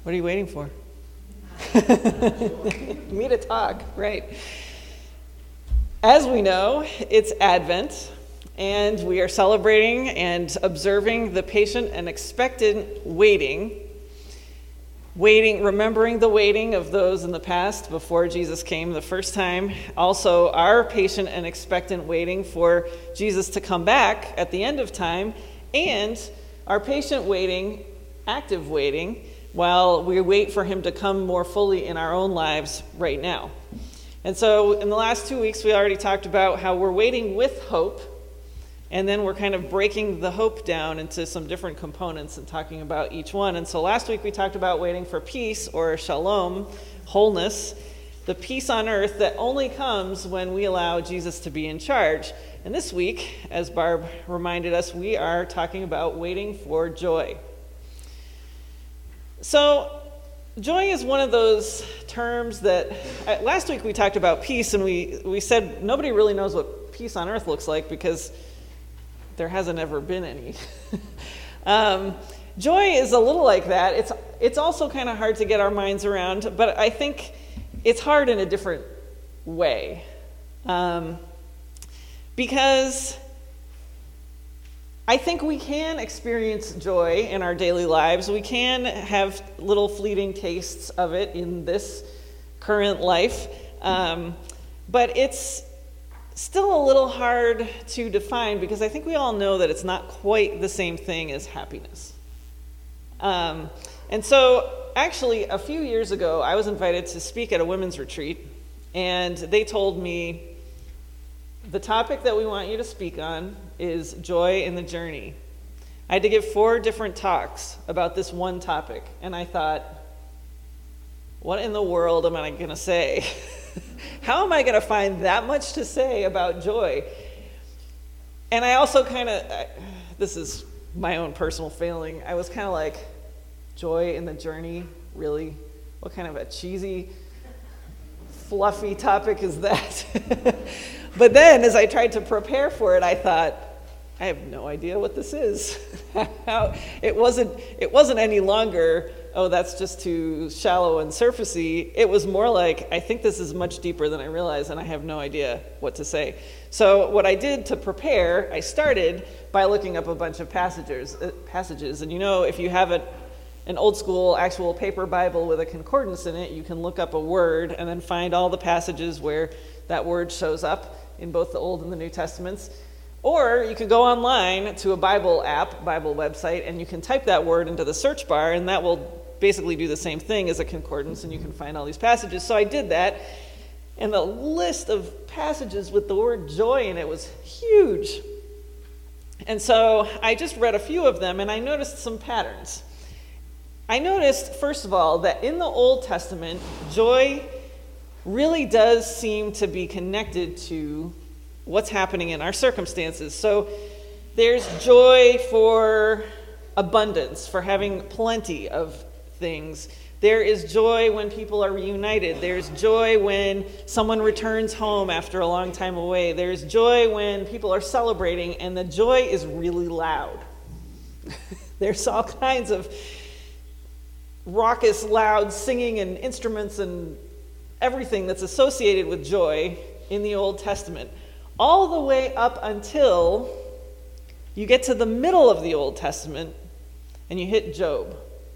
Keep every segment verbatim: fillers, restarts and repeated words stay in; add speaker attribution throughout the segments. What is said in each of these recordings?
Speaker 1: What are you waiting for? Me to talk, right. As we know, it's Advent, and we are celebrating and observing the patient and expectant waiting, waiting, remembering the waiting of those in the past before Jesus came the first time. Also, our patient and expectant waiting for Jesus to come back at the end of time, and our patient waiting, active waiting, while we wait for him to come more fully in our own lives right now. And so in the last two weeks, we already talked about how we're waiting with hope, and then we're kind of breaking the hope down into some different components and talking about each one. And so last week we talked about waiting for peace, or shalom, wholeness, the peace on earth that only comes when we allow Jesus to be in charge. And this week, as Barb reminded us, we are talking about waiting for joy. So, joy is one of those terms that, uh, last week we talked about peace, and we, we said nobody really knows what peace on earth looks like because there hasn't ever been any. um, joy is a little like that. It's, it's also kind of hard to get our minds around, but I think it's hard in a different way. Um, because I think we can experience joy in our daily lives. We can have little fleeting tastes of it in this current life. Um, but it's still a little hard to define because I think we all know that it's not quite the same thing as happiness. Um, and so actually a few years ago, I was invited to speak at a women's retreat, and they told me, the topic that we want you to speak on is joy in the journey. I had to give four different talks about this one topic, and I thought, what in the world am I going to say? How am I going to find that much to say about joy? And I also kind of, this is my own personal failing, I was kind of like, joy in the journey? Really? What kind of a cheesy, fluffy topic is that? But then, as I tried to prepare for it, I thought, I have no idea what this is. How, it wasn't it wasn't any longer, oh, that's just too shallow and surfacey. It was more like, I think this is much deeper than I realized, and I have no idea what to say. So what I did to prepare, I started by looking up a bunch of passages. Uh, passages. And you know, if you have a, an old school actual paper Bible with a concordance in it, you can look up a word and then find all the passages where that word shows up in both the Old and the New Testaments. Or you could go online to a Bible app, Bible website, and you can type that word into the search bar, and that will basically do the same thing as a concordance, and you can find all these passages. So I did that, and the list of passages with the word joy in it was huge. And so I just read a few of them, and I noticed some patterns. I noticed, first of all, that in the Old Testament, joy really does seem to be connected to what's happening in our circumstances. So there's joy for abundance, for having plenty of things. There is joy when people are reunited. There's joy when someone returns home after a long time away. There's joy when people are celebrating, and the joy is really loud. There's all kinds of raucous, loud singing and instruments and everything that's associated with joy in the Old Testament, all the way up until you get to the middle of the Old Testament and you hit Job.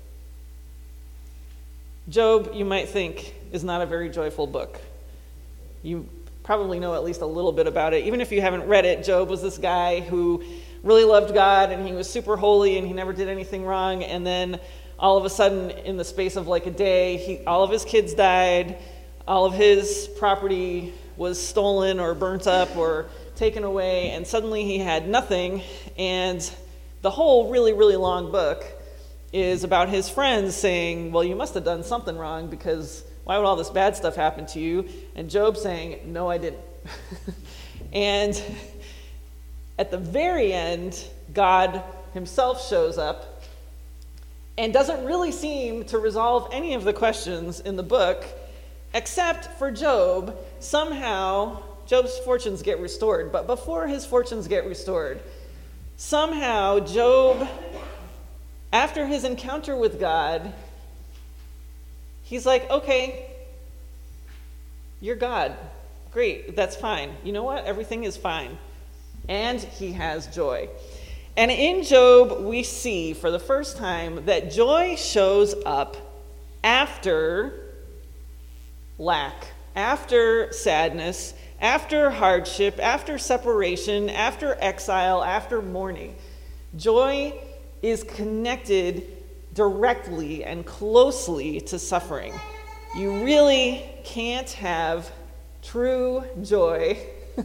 Speaker 1: Job, you might think, is not a very joyful book. You probably know at least a little bit about it. Even if you haven't read it, Job was this guy who really loved God, and he was super holy, and he never did anything wrong, and then all of a sudden, in the space of like a day, he, all of his kids died, all of his property was stolen or burnt up or taken away, and suddenly he had nothing. And the whole really, really long book is about his friends saying, well, you must have done something wrong, because why would all this bad stuff happen to you? And Job saying, no, I didn't. And at the very end, God himself shows up and doesn't really seem to resolve any of the questions in the book, except for Job. Somehow, Job's fortunes get restored. But before his fortunes get restored, somehow Job, after his encounter with God, He's like, okay, you're God. Great, that's fine. You know what? Everything is fine. And he has joy. And in Job, we see for the first time that joy shows up after lack, after sadness, after hardship, after separation, after exile, after mourning. Joy is connected directly and closely to suffering. You really can't have true joy,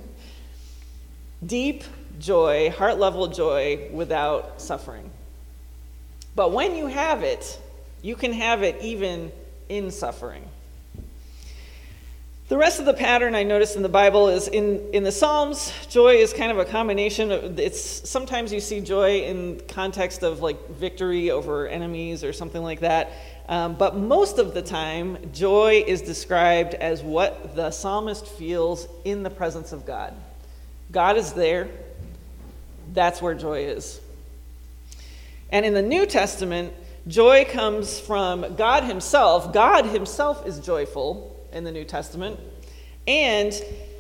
Speaker 1: deep joy, heart-level joy without suffering. But when you have it, you can have it even in suffering. The rest of the pattern I noticed in the Bible is in, in the Psalms, joy is kind of a combination of, it's sometimes you see joy in context of like victory over enemies or something like that. Um, but most of the time, joy is described as what the psalmist feels in the presence of God. God is there. That's where joy is. And in the New Testament, joy comes from God himself. God himself is joyful in the New Testament. And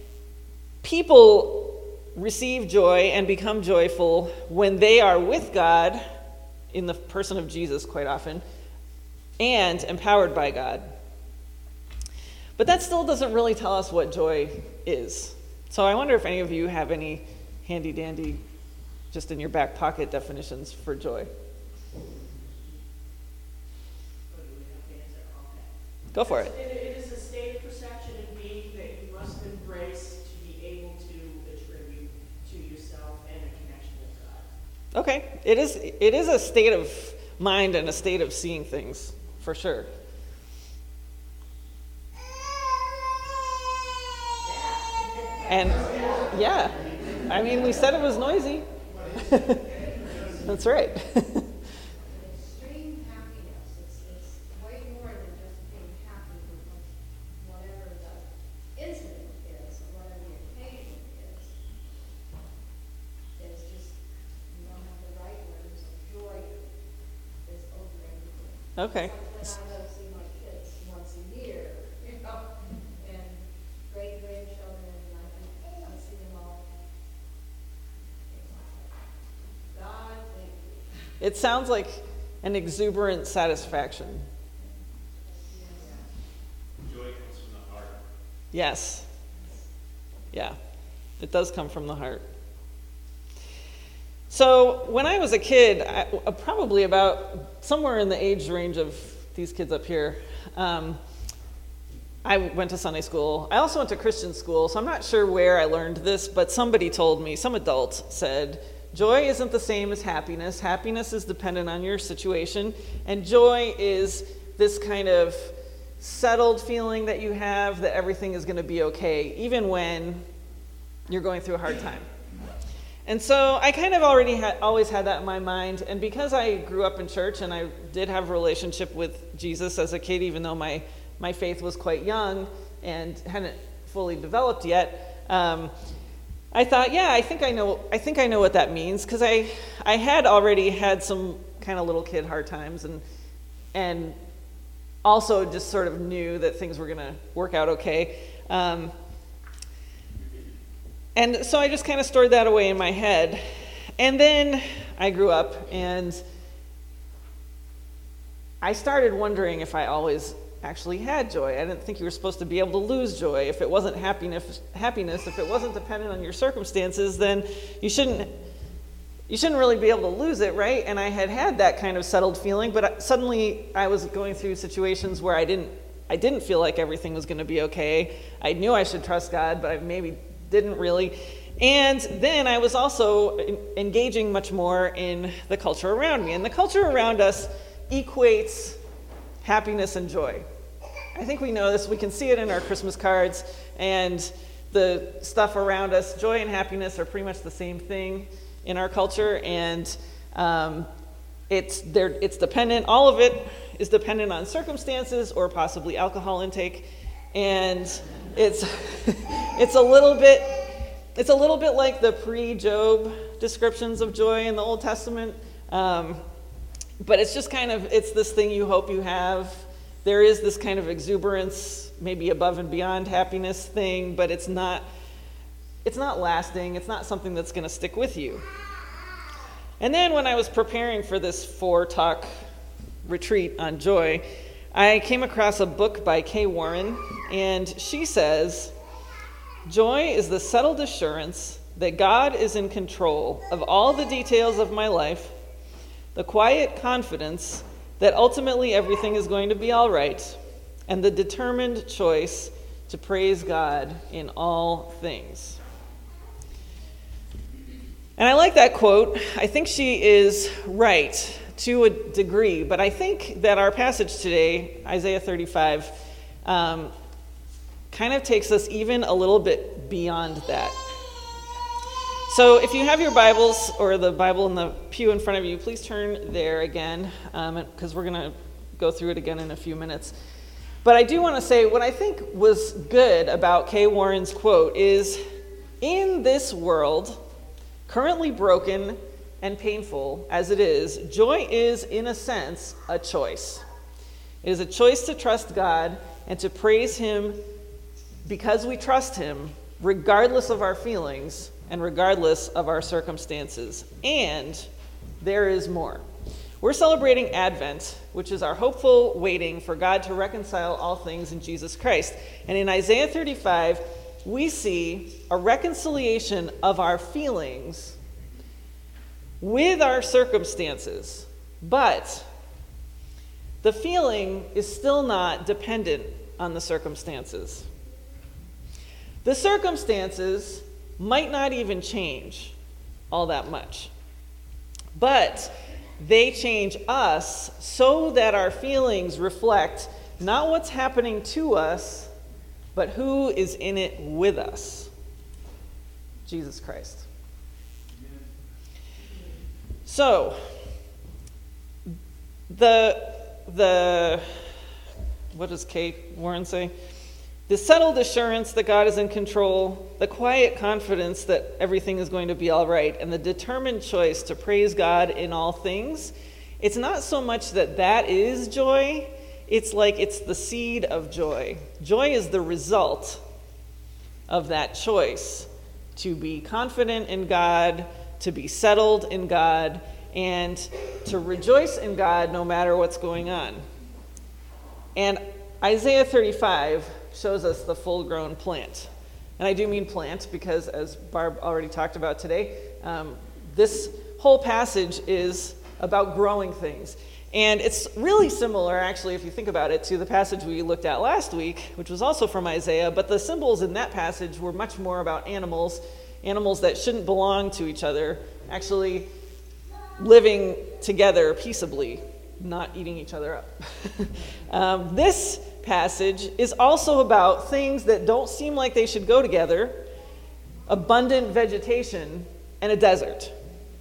Speaker 1: people receive joy and become joyful when they are with God, in the person of Jesus quite often, and empowered by God. But that still doesn't really tell us what joy is. So I wonder if any of you have any handy-dandy, just in your back pocket definitions for joy. Go for it.
Speaker 2: It is a state of perception and being that you must embrace to be able to attribute to yourself and a connection with God.
Speaker 1: Okay. It is, it is a state of mind and a state of seeing things, for sure. And yeah, I mean, we said it was noisy. That's right.
Speaker 3: Extreme happiness. It's, it's way more than just being happy with whatever the incident is, or whatever the occasion is. It's just, you don't have the right words of joy is over everything.
Speaker 1: Okay.
Speaker 3: Something I go see my kids once a year, you know, and great grandchildren, and I, and I see them all. God, thank you.
Speaker 1: It sounds like an exuberant satisfaction.
Speaker 4: Joy comes from the heart.
Speaker 1: Yes. Yeah. It does come from the heart. So when I was a kid, I, uh, probably about somewhere in the age range of these kids up here, um, I went to Sunday school. I also went to Christian school, so I'm not sure where I learned this, but somebody told me, some adult said, joy isn't the same as happiness. Happiness is dependent on your situation, and joy is this kind of settled feeling that you have that everything is going to be okay, even when you're going through a hard time. And so I kind of already had always had that in my mind, and because I grew up in church and I did have a relationship with Jesus as a kid, even though my, my faith was quite young and hadn't fully developed yet, um, I thought, yeah, I think I know I think I know what that means, because I I had already had some kind of little kid hard times, and and also just sort of knew that things were going to work out okay. Um, And so I just kind of stored that away in my head. And then I grew up, and I started wondering if I always actually had joy. I didn't think you were supposed to be able to lose joy. If it wasn't happiness, happiness, if it wasn't dependent on your circumstances, then you shouldn't you shouldn't really be able to lose it, right? And I had had that kind of settled feeling, but suddenly I was going through situations where I didn't I didn't feel like everything was going to be okay. I knew I should trust God, but I maybe didn't really. And then I was also engaging much more in the culture around me. And the culture around us equates happiness and joy. I think we know this. We can see it in our Christmas cards. And the stuff around us, joy and happiness are pretty much the same thing in our culture. And um, it's, they're, it's dependent, all of it is dependent on circumstances or possibly alcohol intake. And it's it's a little bit it's a little bit like the pre-Job descriptions of joy in the Old Testament, um, but it's just kind of it's this thing you hope you have, there is this kind of exuberance, maybe above and beyond happiness thing, but it's not, it's not lasting. It's not something that's going to stick with you. And then when I was preparing for this four-talk retreat on joy, I came across a book by Kay Warren, and she says, "Joy is the settled assurance that God is in control of all the details of my life, the quiet confidence that ultimately everything is going to be all right, and the determined choice to praise God in all things." And I like that quote. I think she is right to a degree, but I think that our passage today, Isaiah thirty-five, um, kind of takes us even a little bit beyond that. So if you have your Bibles or the Bible in the pew in front of you, please turn there again, because um, we're going to go through it again in a few minutes. But I do want to say what I think was good about Kay Warren's quote is, in this world, currently broken and painful as it is, joy is, in a sense, a choice. It is a choice to trust God and to praise Him because we trust Him, regardless of our feelings and regardless of our circumstances. And there is more. We're celebrating Advent, which is our hopeful waiting for God to reconcile all things in Jesus Christ. And in Isaiah thirty-five, we see a reconciliation of our feelings with our circumstances. But the feeling is still not dependent on the circumstances. The circumstances might not even change all that much, but they change us so that our feelings reflect not what's happening to us, but who is in it with us: Jesus Christ. So, the, the, what does Kay Warren say? The settled assurance that God is in control, the quiet confidence that everything is going to be all right, and the determined choice to praise God in all things. It's not so much that that is joy, it's like it's the seed of joy. Joy is the result of that choice to be confident in God, to be settled in God, and to rejoice in God no matter what's going on. And Isaiah thirty-five shows us the full-grown plant. And I do mean plant because, as Barb already talked about today, um, this whole passage is about growing things. And it's really similar, actually, if you think about it, to the passage we looked at last week, which was also from Isaiah, but the symbols in that passage were much more about animals, animals that shouldn't belong to each other, actually living together peaceably, not eating each other up. um, this passage is also about things that don't seem like they should go together: abundant vegetation and a desert.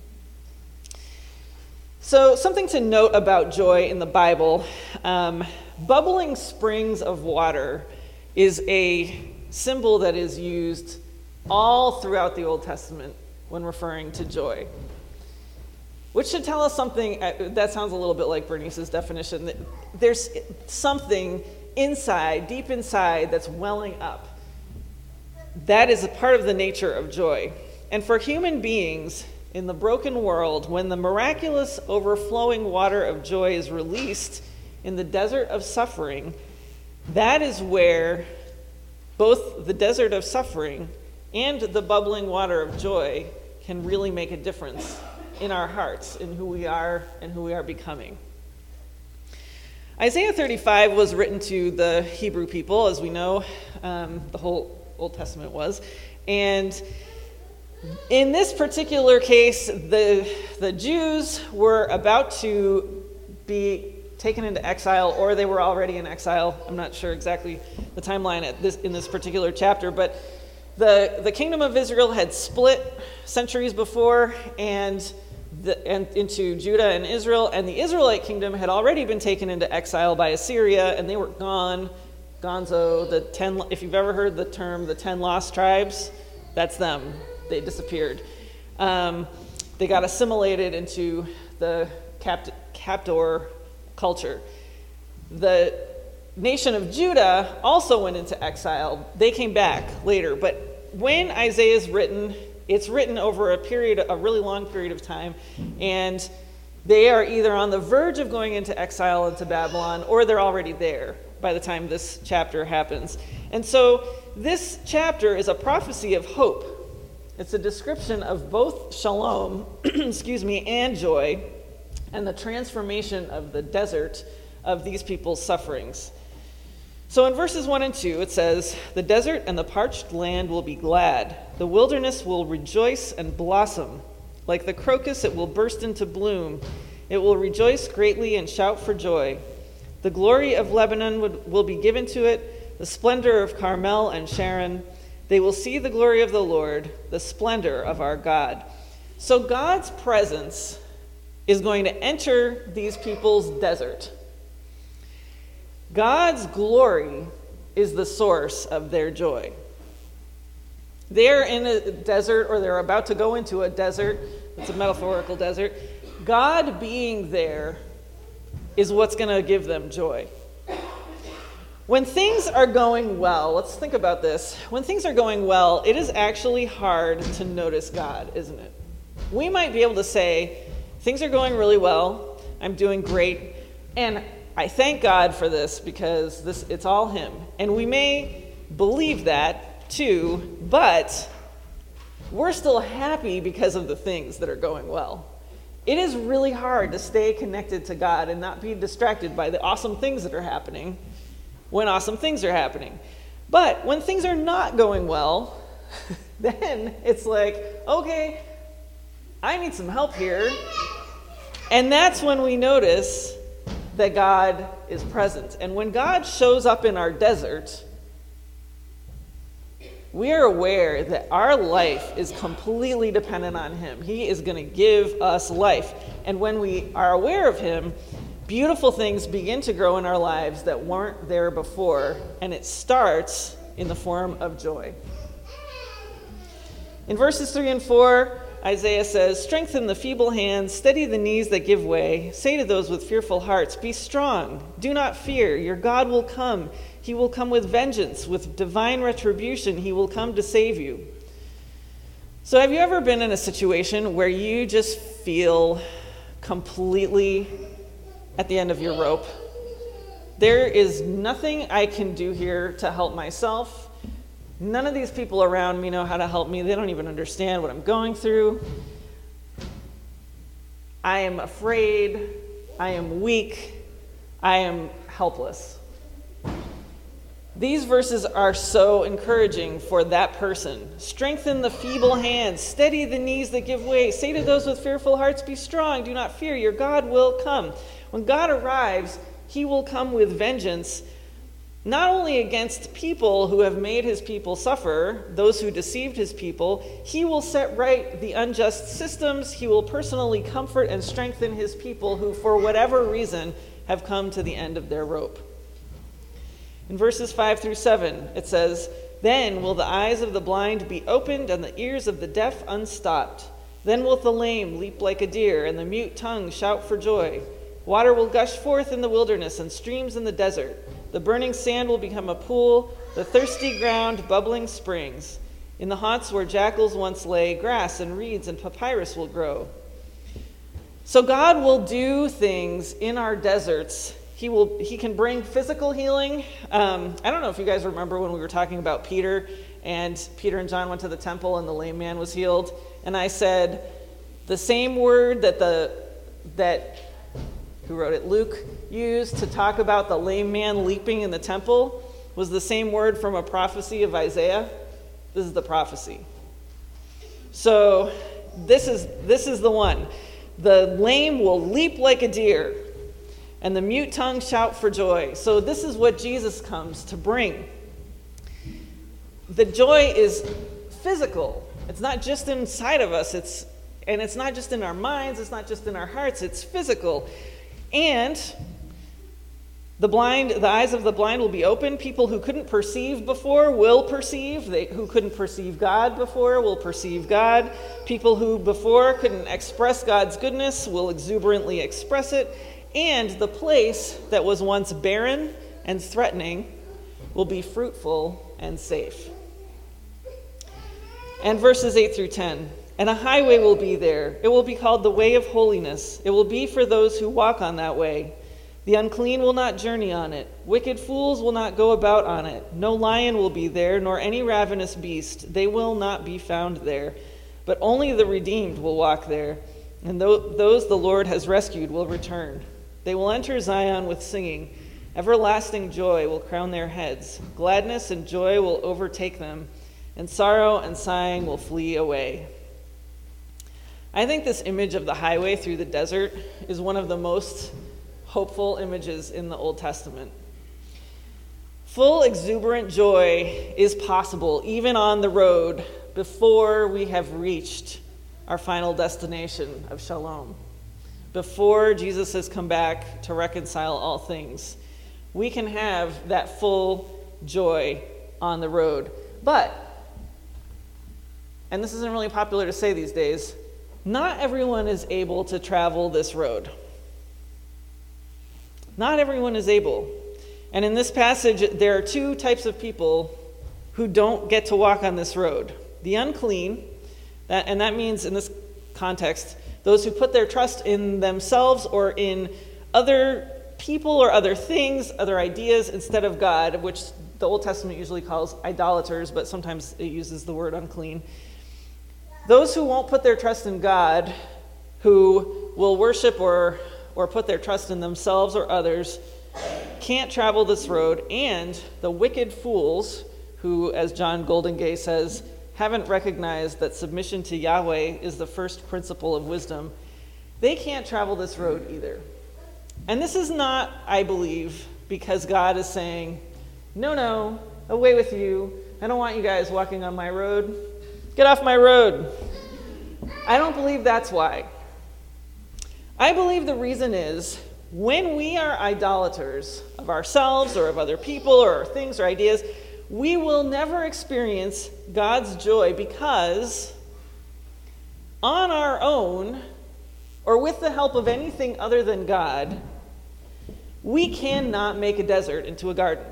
Speaker 1: So, something to note about joy in the Bible: um, bubbling springs of water is a symbol that is used all throughout the Old Testament when referring to joy. Which should tell us something. That sounds a little bit like Bernice's definition, that there's something inside, deep inside, that's welling up. That is a part of the nature of joy. And for human beings in the broken world, when the miraculous overflowing water of joy is released in the desert of suffering, that is where both the desert of suffering and the bubbling water of joy can really make a difference in our hearts, in who we are and who we are becoming. Isaiah thirty-five was written to the Hebrew people, as we know, um, the whole Old Testament was. And in this particular case, the, the Jews were about to be taken into exile, or they were already in exile. I'm not sure exactly the timeline at this, in this particular chapter, but the, the kingdom of Israel had split centuries before, and The, and into Judah and Israel, and the Israelite kingdom had already been taken into exile by Assyria, and they were gone, gonzo, the ten, if you've ever heard the term the ten lost tribes, that's them. They disappeared. Um, they got assimilated into the capt- captor culture. The nation of Judah also went into exile. They came back later. But when Isaiah is written, it's written over a period, a really long period of time, and they are either on the verge of going into exile into Babylon, or they're already there by the time this chapter happens. And so this chapter is a prophecy of hope. It's a description of both shalom, excuse me, and joy, and the transformation of the desert of these people's sufferings. So in verses one and two, it says, "The desert and the parched land will be glad. The wilderness will rejoice and blossom. Like the crocus, it will burst into bloom. It will rejoice greatly and shout for joy. The glory of Lebanon would, will be given to it, the splendor of Carmel and Sharon. They will see the glory of the Lord, the splendor of our God." So God's presence is going to enter these people's desert. God's glory is the source of their joy. They're in a desert, or they're about to go into a desert. It's a metaphorical desert. God being there is what's going to give them joy. When things are going well, let's think about this. When things are going well, it is actually hard to notice God, isn't it? We might be able to say, things are going really well, I'm doing great, and I thank God for this because this it's all Him. And we may believe that too, but we're still happy because of the things that are going well. It is really hard to stay connected to God and not be distracted by the awesome things that are happening when awesome things are happening. But when things are not going well, then it's like, okay, I need some help here. And that's when we notice that God is present. And when God shows up in our desert, we are aware that our life is completely dependent on Him. He is going to give us life. And when we are aware of Him, beautiful things begin to grow in our lives that weren't there before. And it starts in the form of joy. In verses three and four, Isaiah says, "Strengthen the feeble hands, steady the knees that give way. Say to those with fearful hearts, be strong, do not fear. Your God will come. He will come with vengeance, with divine retribution. He will come to save you." So have you ever been in a situation where you just feel completely at the end of your rope? There is nothing I can do here to help myself. None of these people around me know how to help me. They don't even understand what I'm going through. I am afraid. I am weak. I am helpless. These verses are so encouraging for that person. Strengthen the feeble hands. Steady the knees that give way. Say to those with fearful hearts, be strong. Do not fear. Your God will come. When God arrives, He will come with vengeance, not only against people who have made His people suffer, those who deceived His people. He will set right the unjust systems. He will personally comfort and strengthen His people who, for whatever reason, have come to the end of their rope. In verses five through seven, it says, "Then will the eyes of the blind be opened and the ears of the deaf unstopped. Then will the lame leap like a deer and the mute tongue shout for joy. Water will gush forth in the wilderness and streams in the desert. The burning sand will become a pool, the thirsty ground bubbling springs. In the haunts where jackals once lay, grass and reeds and papyrus will grow." So God will do things in our deserts. He will. He can bring physical healing. Um, I don't know if you guys remember when we were talking about Peter, and Peter and John went to the temple and the lame man was healed. And I said, the same word that the that who wrote it, Luke, used to talk about the lame man leaping in the temple was the same word from a prophecy of Isaiah. This is the prophecy. So this is this is the one. The lame will leap like a deer, and the mute tongue shout for joy. So this is what Jesus comes to bring. The joy is physical. It's not just inside of us. It's and it's not just in our minds. It's not just in our hearts. It's physical. And the blind, the eyes of the blind will be open. People who couldn't perceive before will perceive. They who couldn't perceive God before will perceive God. People who before couldn't express God's goodness will exuberantly express it. And the place that was once barren and threatening will be fruitful and safe. And verses eight through ten. And a highway will be there. It will be called the way of holiness. It will be for those who walk on that way. The unclean will not journey on it. Wicked fools will not go about on it. No lion will be there, nor any ravenous beast. They will not be found there. But only the redeemed will walk there, and those the Lord has rescued will return. They will enter Zion with singing. Everlasting joy will crown their heads. Gladness and joy will overtake them, and sorrow and sighing will flee away. I think this image of the highway through the desert is one of the most hopeful images in the Old Testament. Full, exuberant joy is possible even on the road before we have reached our final destination of shalom, before Jesus has come back to reconcile all things. We can have that full joy on the road. But, and this isn't really popular to say these days, not everyone is able to travel this road. Not everyone is able. And in this passage, there are two types of people who don't get to walk on this road. The unclean, that, and that means in this context, those who put their trust in themselves or in other people or other things, other ideas, instead of God, which the Old Testament usually calls idolaters, but sometimes it uses the word unclean. Those who won't put their trust in God, who will worship or, or put their trust in themselves or others, can't travel this road. And the wicked fools, who, as John Goldingay says, haven't recognized that submission to Yahweh is the first principle of wisdom, they can't travel this road either. And this is not, I believe, because God is saying, no, no, away with you. I don't want you guys walking on my road. Get off my road. I don't believe that's why. I believe the reason is when we are idolaters of ourselves or of other people or things or ideas, we will never experience God's joy because on our own or with the help of anything other than God, we cannot make a desert into a garden.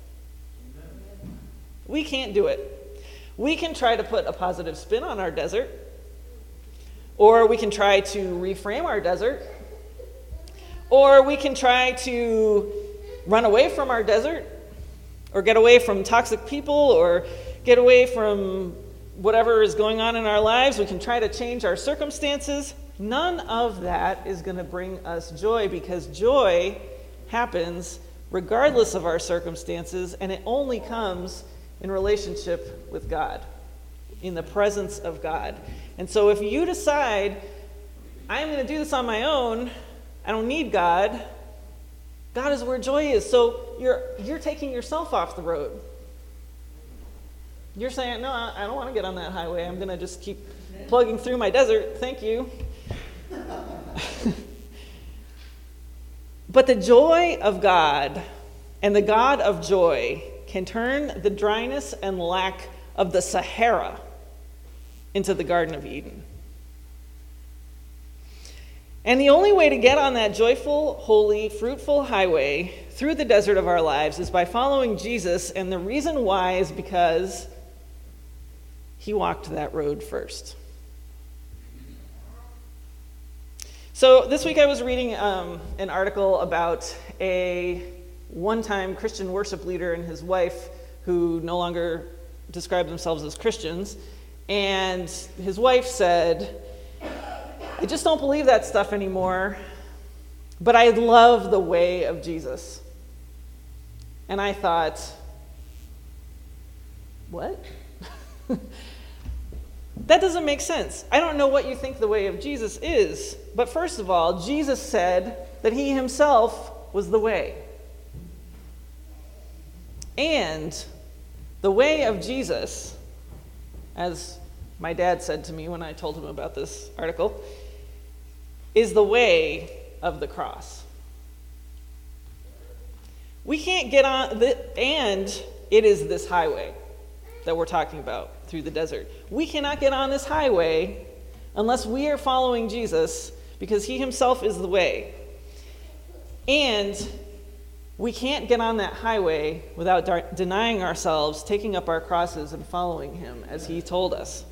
Speaker 1: We can't do it. We can try to put a positive spin on our desert, or we can try to reframe our desert, or we can try to run away from our desert, or get away from toxic people, or get away from whatever is going on in our lives. We can try to change our circumstances. None of that is going to bring us joy, because joy happens regardless of our circumstances, and it only comes in relationship with God, in the presence of God. And so if you decide, I'm going to do this on my own, I don't need God, God is where joy is. So you're you're taking yourself off the road. You're saying, no, I don't want to get on that highway. I'm going to just keep plugging through my desert. Thank you. But the joy of God and the God of joy can turn the dryness and lack of the Sahara into the Garden of Eden. And the only way to get on that joyful, holy, fruitful highway through the desert of our lives is by following Jesus, and the reason why is because he walked that road first. So this week I was reading um, an article about a one-time Christian worship leader and his wife who no longer describe themselves as Christians. And his wife said, I just don't believe that stuff anymore, but I love the way of Jesus. And I thought, what? That doesn't make sense. I don't know what you think the way of Jesus is, but first of all, Jesus said that he himself was the way. And the way of Jesus, as my dad said to me when I told him about this article, is the way of the cross. We can't get on, the, and it is this highway that we're talking about through the desert. We cannot get on this highway unless we are following Jesus, because he himself is the way. And We can't get on that highway without de- denying ourselves, taking up our crosses, and following him, as he told us.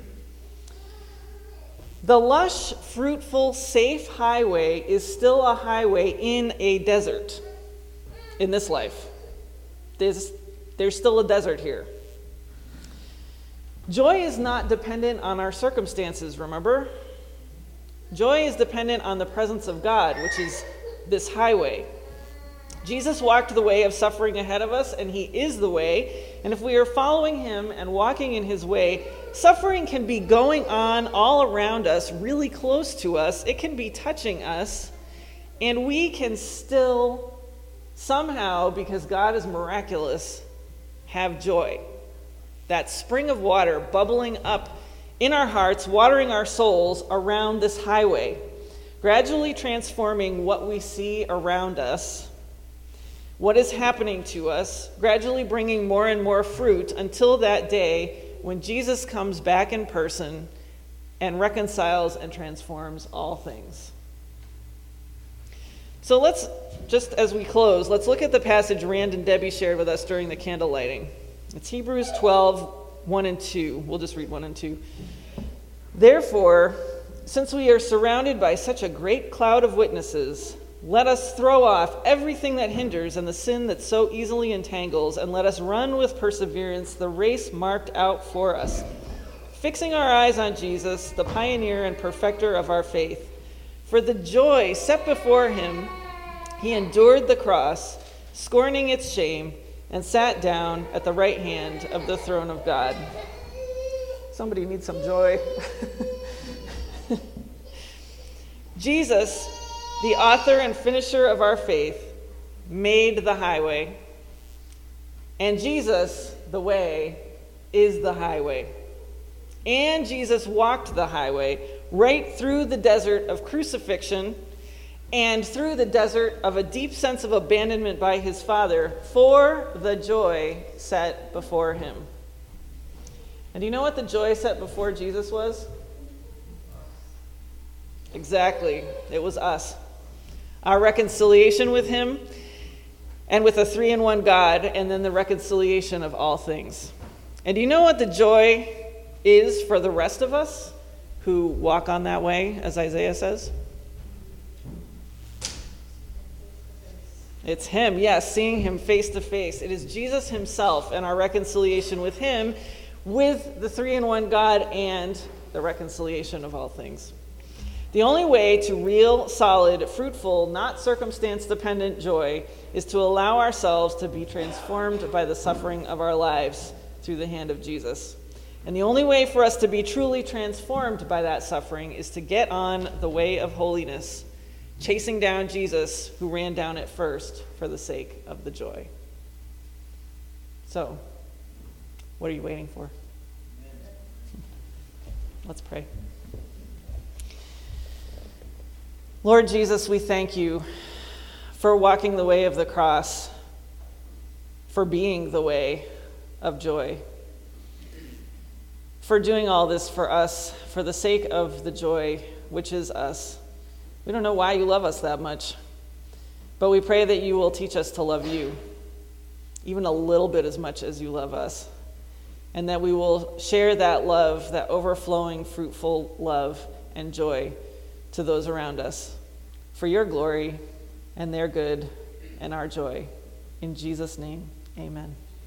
Speaker 1: The lush, fruitful, safe highway is still a highway in a desert in this life. There's, there's still a desert here. Joy is not dependent on our circumstances, remember? Joy is dependent on the presence of God, which is this highway. Jesus walked the way of suffering ahead of us, and he is the way. And if we are following him and walking in his way, suffering can be going on all around us, really close to us. It can be touching us, and we can still somehow, because God is miraculous, have joy. That spring of water bubbling up in our hearts, watering our souls around this highway, gradually transforming what we see around us, what is happening to us, gradually bringing more and more fruit until that day when Jesus comes back in person and reconciles and transforms all things. So let's, just as we close, let's look at the passage Rand and Debbie shared with us during the candle lighting. It's Hebrews twelve, one and two. We'll just read one and two. Therefore, since we are surrounded by such a great cloud of witnesses, let us throw off everything that hinders and the sin that so easily entangles, and let us run with perseverance the race marked out for us, fixing our eyes on Jesus, the pioneer and perfecter of our faith. For the joy set before him, he endured the cross, scorning its shame, and sat down at the right hand of the throne of God. Somebody needs some joy. Jesus, the author and finisher of our faith, made the highway. And Jesus, the way, is the highway. And Jesus walked the highway right through the desert of crucifixion and through the desert of a deep sense of abandonment by his Father for the joy set before him. And do you know what the joy set before Jesus was? Exactly. It was us. Our reconciliation with him and with a three-in-one God, and then the reconciliation of all things. And do you know what the joy is for the rest of us who walk on that way, as Isaiah says? It's him, yes, seeing him face to face. It is Jesus himself and our reconciliation with him, with the three-in-one God and the reconciliation of all things. The only way to real, solid, fruitful, not circumstance-dependent joy is to allow ourselves to be transformed by the suffering of our lives through the hand of Jesus. And the only way for us to be truly transformed by that suffering is to get on the way of holiness, chasing down Jesus, who ran down it first for the sake of the joy. So, what are you waiting for? Let's pray. Lord Jesus, we thank you for walking the way of the cross, for being the way of joy, for doing all this for us, for the sake of the joy, which is us. We don't know why you love us that much, but we pray that you will teach us to love you, even a little bit as much as you love us, and that we will share that love, that overflowing, fruitful love and joy to those around us, for your glory and their good and our joy. In Jesus' name, amen.